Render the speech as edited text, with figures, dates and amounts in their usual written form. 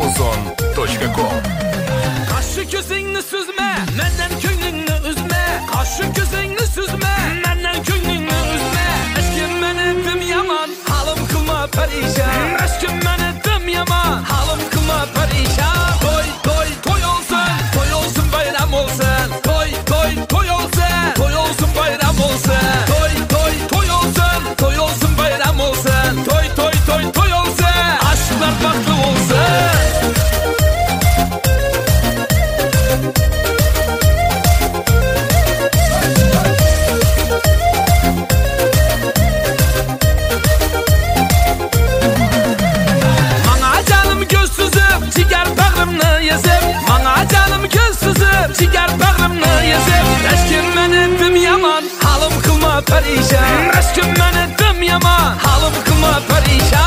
Ozon.com. Kaşı gözünü süzme, menden köynünü üzme. Kaşı gözünü süzme, menden köynünü üzme. Eşkim ben ettim yaman, halim kılma perişan. Eşkim ben ettim yaman, halim kılma perişan. Toy toy toy olsun, toy olsun bayram olsun. Toy toy toy olsun, toy olsun bayram olsun. Toy toy toy olsun, toy olsun bayram olsun. Toy toy toy toy olsun, aşklar farklı olsun. Ciger bağrımını yezip, bana canım göz süzüp. Ciger bağrımını yezip. Eşkim ben ettim yaman, halim kılma perişan. Eşkim ben ettim yaman, halim kılma perişan.